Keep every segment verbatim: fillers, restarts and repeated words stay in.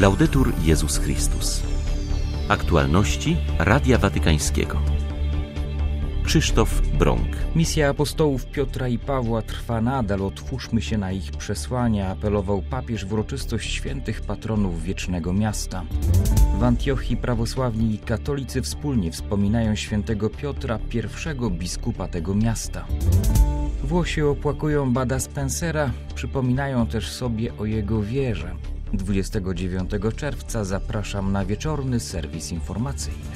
Laudetur Jezus Chrystus. Aktualności Radia Watykańskiego. Krzysztof Brąk. Misja apostołów Piotra i Pawła trwa nadal. Otwórzmy się na ich przesłania, apelował papież w uroczystość świętych patronów wiecznego miasta. W Antiochii prawosławni i katolicy wspólnie wspominają świętego Piotra, pierwszego biskupa tego miasta. Włosi opłakują Bada Spencera, przypominają też sobie o jego wierze. dwudziestego dziewiątego czerwca zapraszam na wieczorny serwis informacyjny.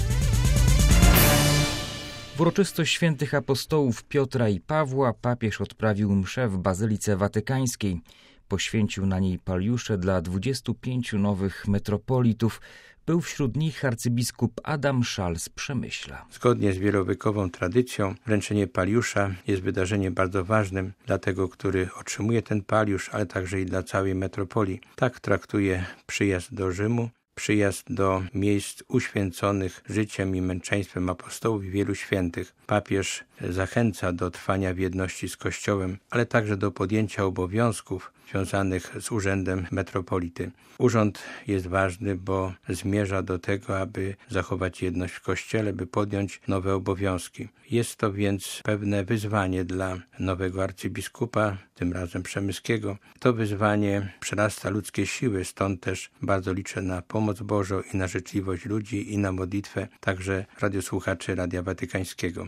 W uroczystość świętych apostołów Piotra i Pawła papież odprawił mszę w Bazylice Watykańskiej. Poświęcił na niej paliusze dla dwudziestu pięciu nowych metropolitów. Był wśród nich arcybiskup Adam Szal z Przemyśla. Zgodnie z wielowiekową tradycją wręczenie paliusza jest wydarzeniem bardzo ważnym dla tego, który otrzymuje ten paliusz, ale także i dla całej metropolii. Tak traktuje przyjazd do Rzymu, przyjazd do miejsc uświęconych życiem i męczeństwem apostołów i wielu świętych. Papież zachęca do trwania w jedności z Kościołem, ale także do podjęcia obowiązków związanych z urzędem metropolity. Urząd jest ważny, bo zmierza do tego, aby zachować jedność w Kościele, by podjąć nowe obowiązki. Jest to więc pewne wyzwanie dla nowego arcybiskupa, tym razem przemyskiego. To wyzwanie przerasta ludzkie siły, stąd też bardzo liczę na pomoc Bożą i na życzliwość ludzi i na modlitwę, także radiosłuchaczy Radia Watykańskiego.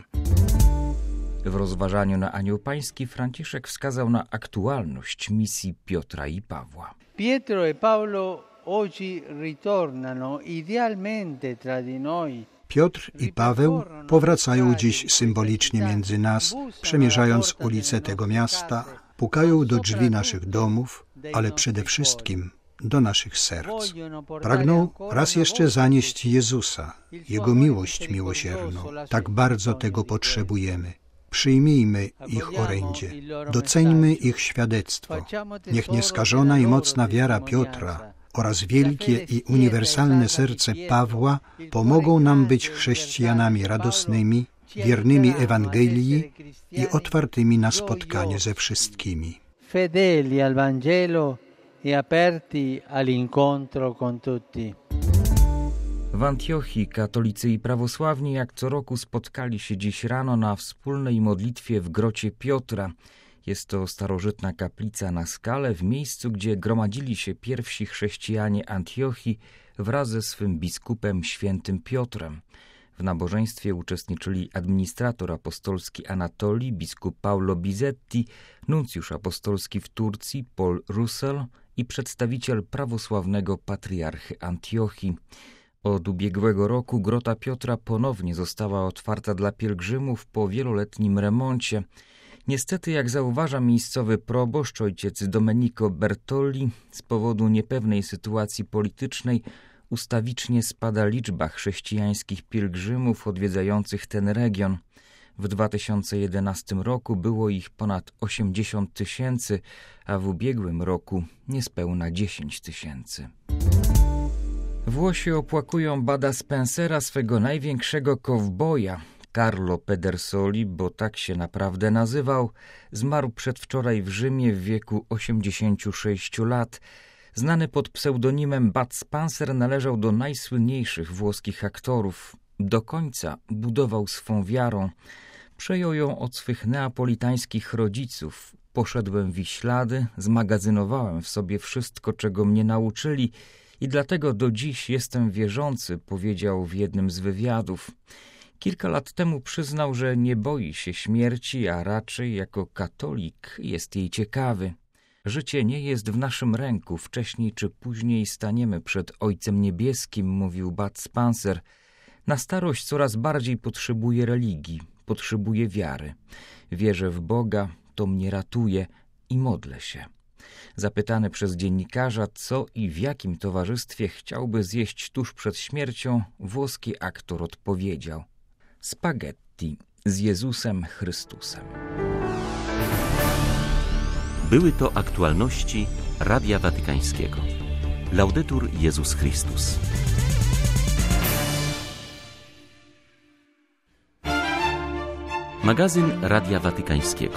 W rozważaniu na Anioł Pański Franciszek wskazał na aktualność misji Piotra i Pawła. Pietro e Paolo oggi ritornano idealmente tra di noi. Piotr i Paweł powracają dziś symbolicznie między nas, przemierzając ulice tego miasta, pukają do drzwi naszych domów, ale przede wszystkim do naszych serc. Pragną raz jeszcze zanieść Jezusa, Jego miłość miłosierną. Tak bardzo tego potrzebujemy. Przyjmijmy ich orędzie, doceńmy ich świadectwo. Niech nieskażona i mocna wiara Piotra oraz wielkie i uniwersalne serce Pawła pomogą nam być chrześcijanami radosnymi, wiernymi Ewangelii i otwartymi na spotkanie ze wszystkimi. Fedeli al Vangelo e aperti all'incontro con tutti. W Antiochii katolicy i prawosławni jak co roku spotkali się dziś rano na wspólnej modlitwie w grocie Piotra. Jest to starożytna kaplica na skale w miejscu, gdzie gromadzili się pierwsi chrześcijanie Antiochii wraz ze swym biskupem świętym Piotrem. W nabożeństwie uczestniczyli administrator apostolski Anatolii, biskup Paolo Bizetti, nuncjusz apostolski w Turcji Paul Russell i przedstawiciel prawosławnego patriarchy Antiochii. Od ubiegłego roku grota Piotra ponownie została otwarta dla pielgrzymów po wieloletnim remoncie. Niestety, jak zauważa miejscowy proboszcz ojciec Domenico Bertolli, z powodu niepewnej sytuacji politycznej ustawicznie spada liczba chrześcijańskich pielgrzymów odwiedzających ten region. W dwa tysiące jedenastym roku było ich ponad osiemdziesiąt tysięcy, a w ubiegłym roku niespełna dziesięć tysięcy. Włosi opłakują Bada Spencera, swego największego kowboja. Carlo Pedersoli, bo tak się naprawdę nazywał, zmarł przedwczoraj w Rzymie w wieku osiemdziesięciu sześciu lat. Znany pod pseudonimem Bud Spencer należał do najsłynniejszych włoskich aktorów. Do końca budował swą wiarą. Przejął ją od swych neapolitańskich rodziców. Poszedłem w ich ślady, zmagazynowałem w sobie wszystko, czego mnie nauczyli i dlatego do dziś jestem wierzący, powiedział w jednym z wywiadów. Kilka lat temu przyznał, że nie boi się śmierci, a raczej jako katolik jest jej ciekawy. Życie nie jest w naszym ręku, wcześniej czy później staniemy przed Ojcem Niebieskim, mówił Bud Spencer. Na starość coraz bardziej potrzebuję religii, potrzebuję wiary. Wierzę w Boga, to mnie ratuje i modlę się. Zapytany przez dziennikarza, co i w jakim towarzystwie chciałby zjeść tuż przed śmiercią, włoski aktor odpowiedział: spaghetti z Jezusem Chrystusem. Były to aktualności Radia Watykańskiego. Laudetur Jezus Chrystus. Magazyn Radia Watykańskiego.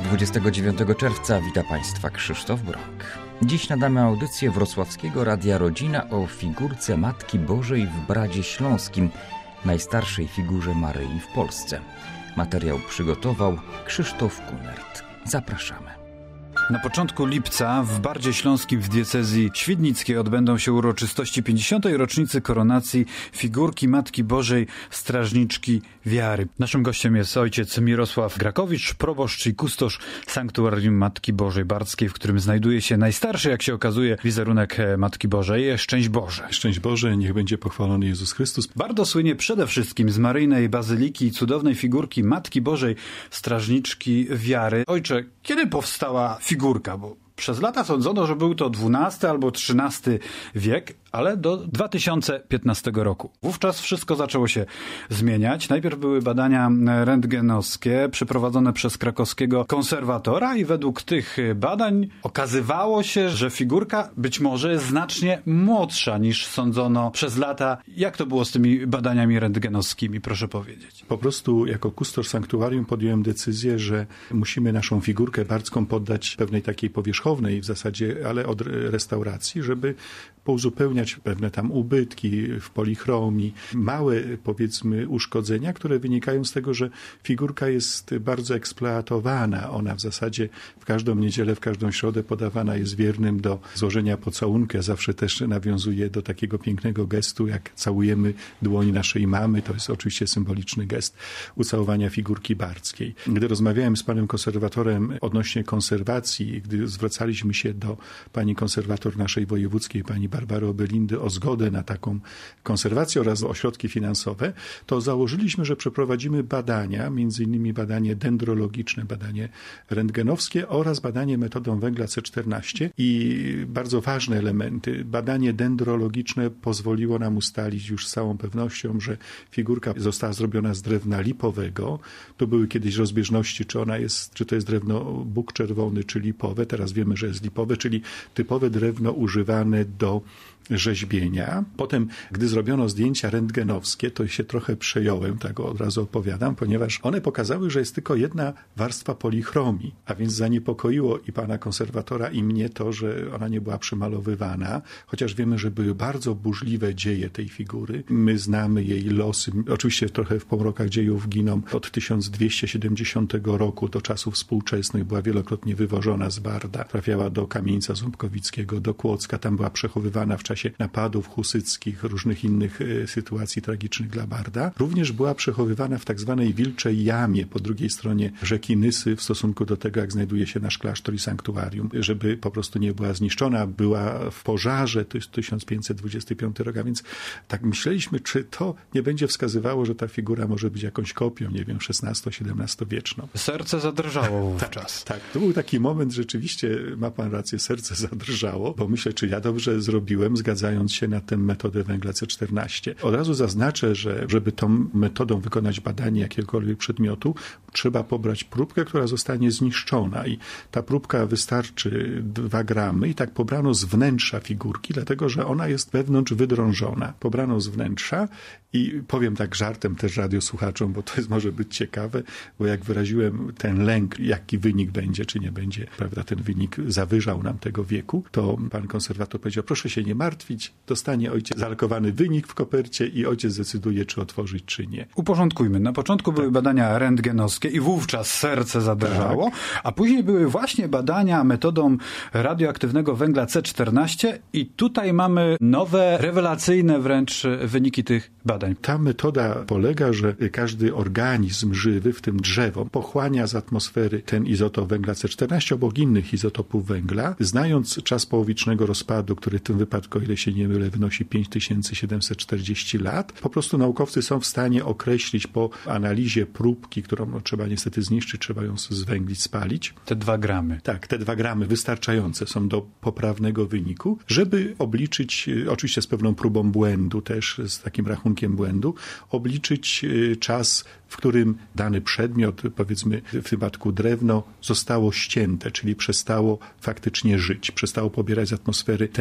dwudziestego dziewiątego czerwca wita Państwa Krzysztof Brok. Dziś nadamy audycję Wrocławskiego Radia Rodzina o figurce Matki Bożej w Bradzie Śląskim, najstarszej figurze Maryi w Polsce. Materiał przygotował Krzysztof Kunert. Zapraszamy. Na początku lipca w Bardzie Śląskim w diecezji świdnickiej odbędą się uroczystości pięćdziesiątej rocznicy koronacji figurki Matki Bożej Strażniczki Wiary. Naszym gościem jest ojciec Mirosław Grakowicz, proboszcz i kustosz Sanktuarium Matki Bożej Bardzkiej, w którym znajduje się najstarszy, jak się okazuje, wizerunek Matki Bożej. Szczęść Boże. Szczęść Boże, niech będzie pochwalony Jezus Chrystus. Bardo słynie przede wszystkim z maryjnej bazyliki i cudownej figurki Matki Bożej Strażniczki Wiary. Ojcze, kiedy powstała figurka? Bo przez lata sądzono, że był to dwunasty albo trzynasty wiek, ale do dwa tysiące piętnastego roku. Wówczas wszystko zaczęło się zmieniać. Najpierw były badania rentgenowskie przeprowadzone przez krakowskiego konserwatora i według tych badań okazywało się, że figurka być może jest znacznie młodsza niż sądzono przez lata. Jak to było z tymi badaniami rentgenowskimi, proszę powiedzieć? Po prostu jako kustosz sanktuarium podjąłem decyzję, że musimy naszą figurkę bardzką poddać pewnej takiej powierzchownej w zasadzie, ale od restauracji, żeby pouzupełniać pewne tam ubytki w polichromii, małe powiedzmy uszkodzenia, które wynikają z tego, że figurka jest bardzo eksploatowana. Ona w zasadzie w każdą niedzielę, w każdą środę podawana jest wiernym do złożenia pocałunku. Ja zawsze też nawiązuję do takiego pięknego gestu, jak całujemy dłoń naszej mamy. To jest oczywiście symboliczny gest ucałowania figurki bardzkiej. Gdy rozmawiałem z panem konserwatorem odnośnie konserwacji, gdy zwracaliśmy się do pani konserwator naszej wojewódzkiej, pani Barbary Obelindy, o zgodę na taką konserwację oraz o środki finansowe, to założyliśmy, że przeprowadzimy badania, między innymi badanie dendrologiczne, badanie rentgenowskie oraz badanie metodą węgla C czternaście i bardzo ważne elementy. Badanie dendrologiczne pozwoliło nam ustalić już z całą pewnością, że figurka została zrobiona z drewna lipowego. To były kiedyś rozbieżności, czy ona jest, czy to jest drewno buk czerwony, czy lipowe. Teraz wiemy, że jest lipowe, czyli typowe drewno używane do rzeźbienia. Potem, gdy zrobiono zdjęcia rentgenowskie, to się trochę przejąłem, tak od razu opowiadam, ponieważ one pokazały, że jest tylko jedna warstwa polichromii, a więc zaniepokoiło i pana konserwatora, i mnie to, że ona nie była przemalowywana, chociaż wiemy, że były bardzo burzliwe dzieje tej figury. My znamy jej losy. Oczywiście trochę w pomrokach dziejów giną. Od tysiąc dwieście siedemdziesiątego roku do czasów współczesnych była wielokrotnie wywożona z Barda. Trafiała do Kamieńca Ząbkowickiego, do Kłodzka. Tam była przechowywana w czasie napadów husyckich, różnych innych y, sytuacji tragicznych dla Barda. Również była przechowywana w tak zwanej Wilczej Jamie po drugiej stronie rzeki Nysy w stosunku do tego, jak znajduje się nasz klasztor i sanktuarium, żeby po prostu nie była zniszczona. Była w pożarze, to jest tysiąc pięćset dwudziesty piąty rok, a więc tak myśleliśmy, czy to nie będzie wskazywało, że ta figura może być jakąś kopią, nie wiem, szesnasto-siedemnastowieczną. Serce zadrżało wówczas. Tak, tak, to był taki moment, rzeczywiście, ma pan rację, serce zadrżało, bo myślę, czy ja dobrze zrobiłem, zgadzając się na tę metodę węgla C czternaście. Od razu zaznaczę, że żeby tą metodą wykonać badanie jakiegokolwiek przedmiotu, trzeba pobrać próbkę, która zostanie zniszczona i ta próbka wystarczy dwa gramy i tak pobrano z wnętrza figurki, dlatego, że ona jest wewnątrz wydrążona. Pobrano z wnętrza i powiem tak żartem też radiosłuchaczom, bo to jest może być ciekawe, bo jak wyraziłem ten lęk, jaki wynik będzie, czy nie będzie, prawda, ten wynik zawyżał nam tego wieku, to pan konserwator powiedział, proszę się nie martwić, dostanie ojciec zalkowany wynik w kopercie i ojciec zdecyduje, czy otworzyć, czy nie. Uporządkujmy. Na początku tak. były badania rentgenowskie i wówczas serce zadrżało, tak. a później były właśnie badania metodą radioaktywnego węgla C czternaście i tutaj mamy nowe, rewelacyjne wręcz wyniki tych badań. Ta metoda polega, że każdy organizm żywy, w tym drzewo, pochłania z atmosfery ten izotop węgla C czternaście obok innych izotopów węgla, znając czas połowicznego rozpadu, który w tym wypadku, o ile się nie mylę, wynosi pięć tysięcy siedemset czterdzieści lat. Po prostu naukowcy są w stanie określić po analizie próbki, którą no, trzeba niestety zniszczyć, trzeba ją zwęglić, spalić. Te dwa gramy. Tak, te dwa gramy wystarczające są do poprawnego wyniku, żeby obliczyć, oczywiście z pewną próbą błędu też, z takim rachunkiem błędu, obliczyć czas, w którym dany przedmiot, powiedzmy w przypadku drewno, zostało ścięte, czyli przestało faktycznie żyć, przestało pobierać z atmosfery ten izotop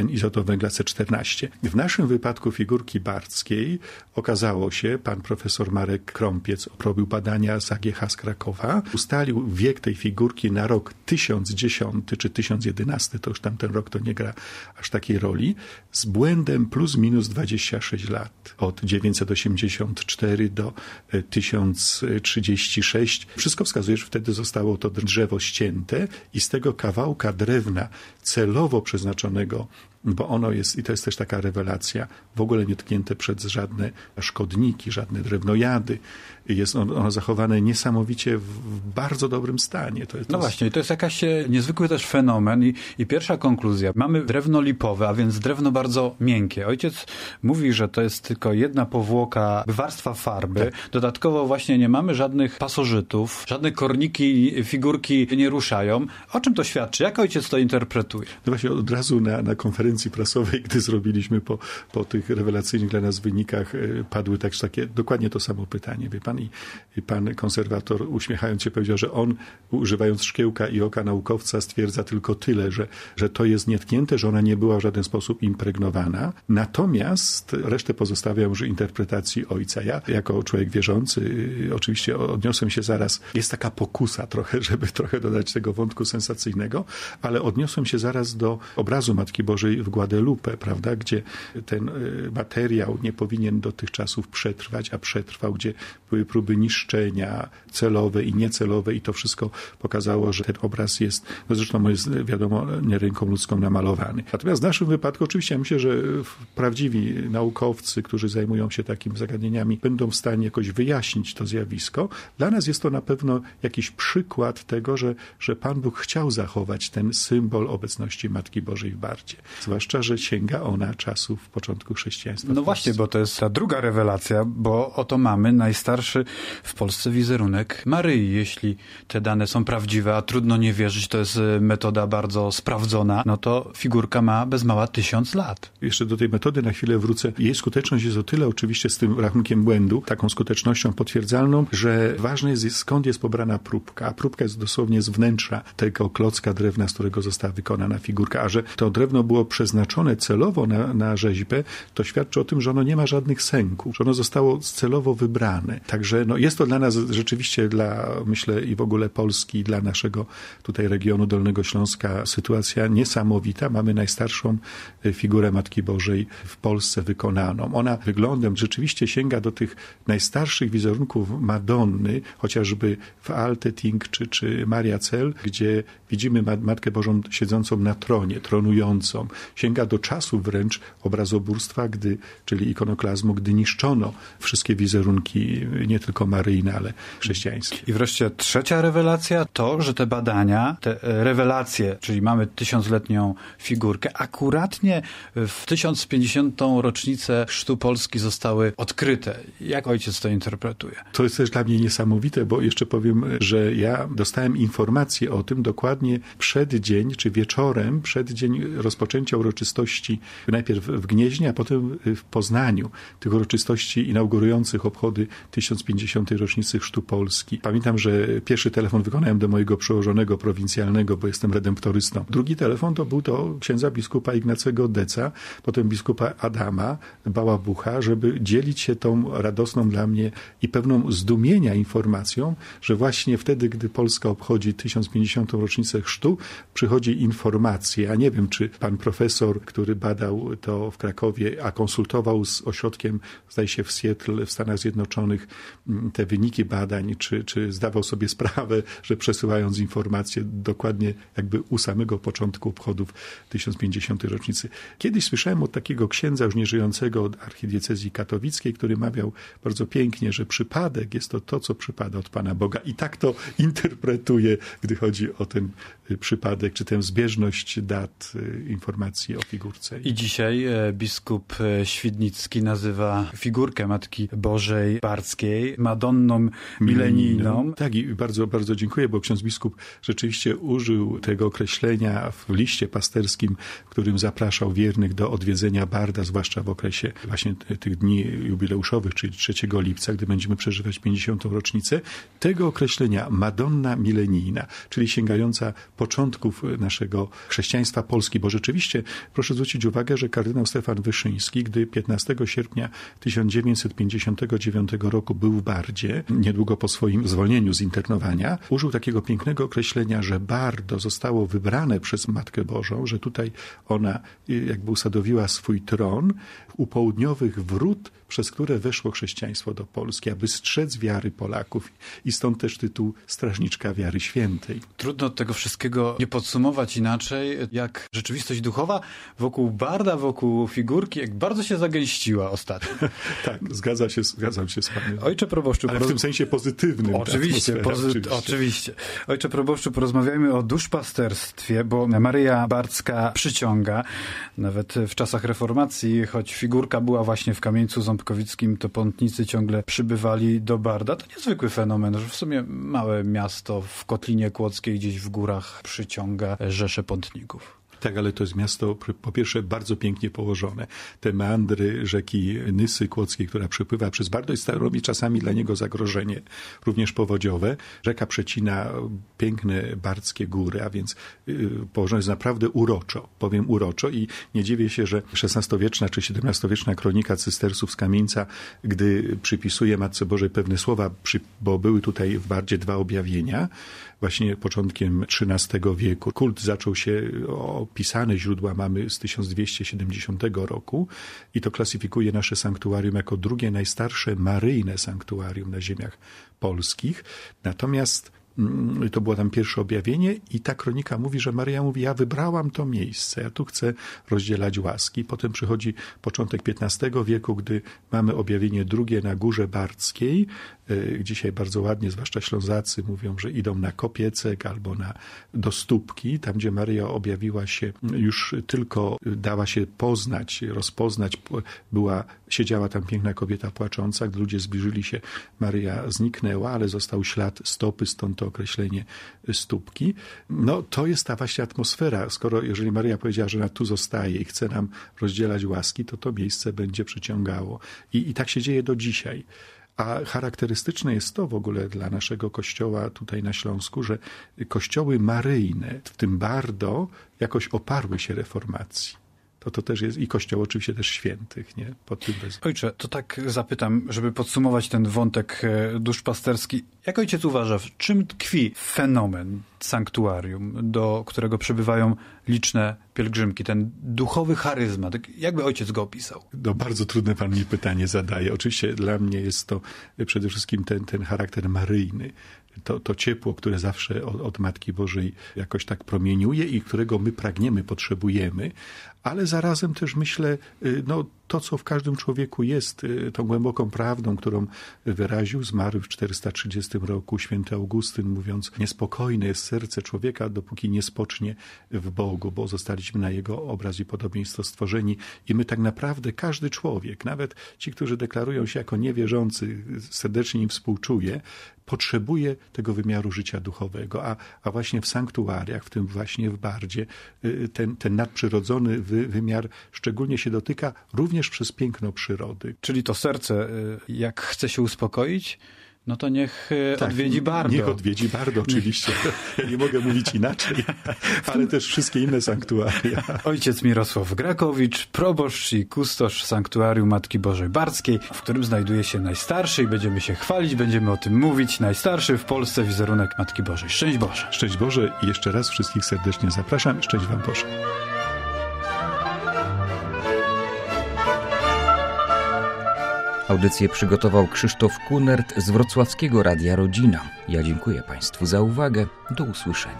węgla C czternaście. W naszym wypadku figurki bardzkiej okazało się, pan profesor Marek Krąpiec robił badania z A G H z Krakowa, ustalił wiek tej figurki na rok tysiąc dziesiąty czy tysiąc jedenasty, to już tamten rok to nie gra aż takiej roli, z błędem plus minus dwadzieścia sześć lat. Od dziewięćset osiemdziesiąt cztery do tysiąc trzydzieści sześć. Wszystko wskazuje, że wtedy zostało to drzewo ścięte i z tego kawałka drewna celowo przeznaczonego, bo ono jest, i to jest też taka rewelacja, w ogóle nie tknięte przez żadne szkodniki, żadne drewnojady. Jest ono zachowane niesamowicie w bardzo dobrym stanie. To jest, no właśnie, to jest jakaś niezwykły też fenomen i, i pierwsza konkluzja. Mamy drewno lipowe, a więc drewno bardzo miękkie. Ojciec mówi, że to jest tylko jedna powłoka, warstwa farby. Tak. Dodatkowo właśnie nie mamy żadnych pasożytów, żadne korniki, figurki nie ruszają. O czym to świadczy? Jak ojciec to interpretuje? No właśnie od razu na, na konferencji prasowej, gdy zrobiliśmy po, po tych rewelacyjnych dla nas wynikach, padły także takie, dokładnie to samo pytanie, wie pan, i, i pan konserwator uśmiechając się powiedział, że on używając szkiełka i oka naukowca stwierdza tylko tyle, że, że to jest nietknięte, że ona nie była w żaden sposób impregnowana, natomiast resztę pozostawiam już interpretacji ojca. Ja jako człowiek wierzący oczywiście odniosłem się zaraz, jest taka pokusa trochę, żeby trochę dodać tego wątku sensacyjnego, ale odniosłem się zaraz do obrazu Matki Bożej w Guadalupe, prawda, gdzie ten materiał nie powinien do tych czasów przetrwać, a przetrwał, gdzie były próby niszczenia celowe i niecelowe i to wszystko pokazało, że ten obraz jest, no zresztą jest wiadomo, nie ręką ludzką namalowany. Natomiast w naszym wypadku oczywiście ja myślę, że prawdziwi naukowcy, którzy zajmują się takimi zagadnieniami, będą w stanie jakoś wyjaśnić to zjawisko. Dla nas jest to na pewno jakiś przykład tego, że, że Pan Bóg chciał zachować ten symbol obecności Matki Bożej w Bardzie. Zwłaszcza, że sięga ona czasów początku chrześcijaństwa. No właśnie, bo to jest ta druga rewelacja, bo oto mamy najstarszy w Polsce wizerunek Maryi. Jeśli te dane są prawdziwe, a trudno nie wierzyć, to jest metoda bardzo sprawdzona, no to figurka ma bez mała tysiąc lat. Jeszcze do tej metody na chwilę wrócę. Jej skuteczność jest o tyle oczywiście z tym rachunkiem błędu, taką skutecznością potwierdzalną, że ważne jest skąd jest pobrana próbka. A próbka jest dosłownie z wnętrza tego klocka drewna, z którego została wykonana figurka. A że to drewno było przeznaczone celowo na, na rzeźbę, to świadczy o tym, że ono nie ma żadnych sęków, że ono zostało celowo wybrane. Także no, jest to dla nas rzeczywiście, dla, myślę, i w ogóle Polski, dla naszego tutaj regionu Dolnego Śląska sytuacja niesamowita. Mamy najstarszą figurę Matki Bożej w Polsce wykonaną. Ona wyglądem rzeczywiście sięga do tych najstarszych wizerunków Madonny, chociażby w Alteting czy, czy Maria Cel, gdzie widzimy Matkę Bożą siedzącą na tronie, tronującą. Sięga do czasu wręcz obrazoburstwa, gdy, czyli ikonoklazmu, gdy niszczono wszystkie wizerunki, nie tylko maryjne, ale chrześcijańskie. I wreszcie trzecia rewelacja to, że te badania, te rewelacje, czyli mamy tysiącletnią figurkę, akuratnie w tysiąc pięćdziesiątą rocznicę chrztu Polski zostały odkryte. Jak ojciec to interpretuje? To jest też dla mnie niesamowite, bo jeszcze powiem, że ja dostałem informację o tym dokładnie przed dzień, czy wieczorem, przed dzień rozpoczęcia uroczystości, najpierw w Gnieźnie, a potem w Poznaniu, tych uroczystości inaugurujących obchody tysiąc pięćdziesiątej rocznicy chrztu Polski. Pamiętam, że pierwszy telefon wykonałem do mojego przełożonego prowincjalnego, bo jestem redemptorystą. Drugi telefon to był do księdza biskupa Ignacego Deca, potem biskupa Adama Bałabucha, żeby dzielić się tą radosną dla mnie i pewną zdumienia informacją, że właśnie wtedy, gdy Polska obchodzi tysiąc pięćdziesiątą rocznicę chrztu, przychodzi informacja. Ja nie wiem, czy pan profesor, który badał to w Krakowie, a konsultował z ośrodkiem, zdaje się w Seattle w Stanach Zjednoczonych, te wyniki badań, czy, czy zdawał sobie sprawę, że przesyłając informacje dokładnie jakby u samego początku obchodów tysiąc pięćdziesiątej rocznicy. Kiedyś słyszałem od takiego księdza już nieżyjącego od archidiecezji katowickiej, który mawiał bardzo pięknie, że przypadek jest to to, co przypada od Pana Boga. I tak to interpretuje, gdy chodzi o ten przypadek, czy tę zbieżność dat informacji o figurce. I dzisiaj biskup Świdnicki nazywa figurkę Matki Bożej Bardzkiej Madonną milenijną. Tak, i bardzo, bardzo dziękuję, bo ksiądz biskup rzeczywiście użył tego określenia w liście pasterskim, w którym zapraszał wiernych do odwiedzenia Barda, zwłaszcza w okresie właśnie tych dni jubileuszowych, czyli trzeciego lipca, gdy będziemy przeżywać pięćdziesiątą rocznicę, tego określenia Madonna milenijna, czyli sięgająca początków naszego chrześcijaństwa Polski, bo rzeczywiście Proszę zwrócić uwagę, że kardynał Stefan Wyszyński, gdy piętnastego sierpnia tysiąc dziewięćset pięćdziesiątego dziewiątego roku był w Bardzie, niedługo po swoim zwolnieniu z internowania, użył takiego pięknego określenia, że Bardo zostało wybrane przez Matkę Bożą, że tutaj ona jakby usadowiła swój tron u południowych wrót, przez które weszło chrześcijaństwo do Polski, aby strzec wiary Polaków i stąd też tytuł Strażniczka Wiary Świętej. Trudno tego wszystkiego nie podsumować inaczej, jak rzeczywistość duchowa wokół Barda, wokół figurki, jak bardzo się zagęściła ostatnio. Tak, zgadza się, zgadzam się z panem. Ojcze proboszczu, ale w tym sensie pozytywnym. Oczywiście, pozy... oczywiście. oczywiście. Ojcze proboszczu, porozmawiajmy o duszpasterstwie, bo Maryja Bardzka przyciąga, nawet w czasach reformacji, choć figurka była właśnie w Kamieńcu Ząbkowickim, to pątnicy ciągle przybywali do Barda. To niezwykły fenomen, że w sumie małe miasto w Kotlinie Kłodzkiej gdzieś w górach przyciąga rzesze pątników. Tak, ale to jest miasto po pierwsze bardzo pięknie położone. Te meandry rzeki Nysy Kłodzkiej, która przepływa przez Bardo, jest robi czasami dla niego zagrożenie, również powodziowe. Rzeka przecina piękne bardzkie góry, a więc yy, położone jest naprawdę uroczo, powiem uroczo i nie dziwię się, że szesnastowieczna czy siedemnastowieczna kronika cystersów z Kamieńca, gdy przypisuje Matce Bożej pewne słowa, przy, bo były tutaj w Bardzie dwa objawienia, właśnie początkiem trzynastego wieku. Kult zaczął się, opisane źródła mamy z tysiąc dwieście siedemdziesiątego roku i to klasyfikuje nasze sanktuarium jako drugie najstarsze maryjne sanktuarium na ziemiach polskich. Natomiast to było tam pierwsze objawienie i ta kronika mówi, że Maryja mówi, ja wybrałam to miejsce, ja tu chcę rozdzielać łaski. Potem przychodzi początek piętnastego wieku, gdy mamy objawienie drugie na Górze Bardzkiej. Dzisiaj bardzo ładnie, zwłaszcza Ślązacy mówią, że idą na Kopiecek albo na, do Stópki, tam gdzie Maryja objawiła się, już tylko dała się poznać, rozpoznać. Była, siedziała tam piękna kobieta płacząca, gdy ludzie zbliżyli się, Maryja zniknęła, ale został ślad stopy, stąd to określenie Stópki. No to jest ta właśnie atmosfera. Skoro, jeżeli Maryja powiedziała, że ona tu zostaje i chce nam rozdzielać łaski, to to miejsce będzie przyciągało. I, i tak się dzieje do dzisiaj. A charakterystyczne jest to w ogóle dla naszego kościoła tutaj na Śląsku, że kościoły maryjne, w tym Bardo, jakoś oparły się reformacji. To to też jest i kościoł oczywiście też świętych, nie? Pod tym bez... Ojcze, to tak zapytam, żeby podsumować ten wątek duszpasterski. Jak ojciec uważa, w czym tkwi fenomen sanktuarium, do którego przybywają liczne pielgrzymki, ten duchowy charyzmat? Jakby ojciec go opisał? No, bardzo trudne pan mi pytanie zadaje. Oczywiście dla mnie jest to przede wszystkim ten, ten charakter maryjny. To, to ciepło, które zawsze od, od Matki Bożej jakoś tak promieniuje i którego my pragniemy, potrzebujemy, ale zarazem też myślę, no to, co w każdym człowieku jest, tą głęboką prawdą, którą wyraził, zmarł w czterysta trzydziestym roku święty Augustyn, mówiąc, niespokojne jest serce człowieka, dopóki nie spocznie w Bogu, bo zostaliśmy na Jego obraz i podobieństwo stworzeni i my tak naprawdę, każdy człowiek, nawet ci, którzy deklarują się jako niewierzący, serdecznie im współczuje, potrzebuje tego wymiaru życia duchowego, a, a właśnie w sanktuariach, w tym właśnie w Bardzie, ten, ten nadprzyrodzony wy, wymiar szczególnie się dotyka również przez piękno przyrody. Czyli to serce, jak chce się uspokoić, no to niech tak, odwiedzi Bardo. Niech odwiedzi Bardo, oczywiście. Ja nie mogę mówić inaczej, ale też wszystkie inne sanktuaria. Ojciec Mirosław Grakowicz, proboszcz i kustosz sanktuarium Matki Bożej Bardzkiej, w którym znajduje się najstarszy i będziemy się chwalić, będziemy o tym mówić, najstarszy w Polsce wizerunek Matki Bożej. Szczęść Boże. Szczęść Boże i jeszcze raz wszystkich serdecznie zapraszam. Szczęść wam Boże. Audycję przygotował Krzysztof Kunert z wrocławskiego Radia Rodzina. Ja dziękuję Państwu za uwagę. Do usłyszenia.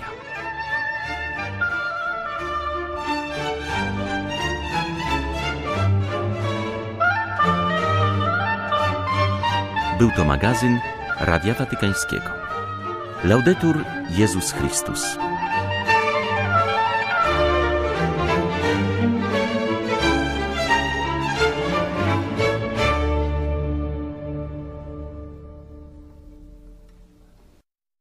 Był to magazyn Radia Watykańskiego. Laudetur Jezus Chrystus.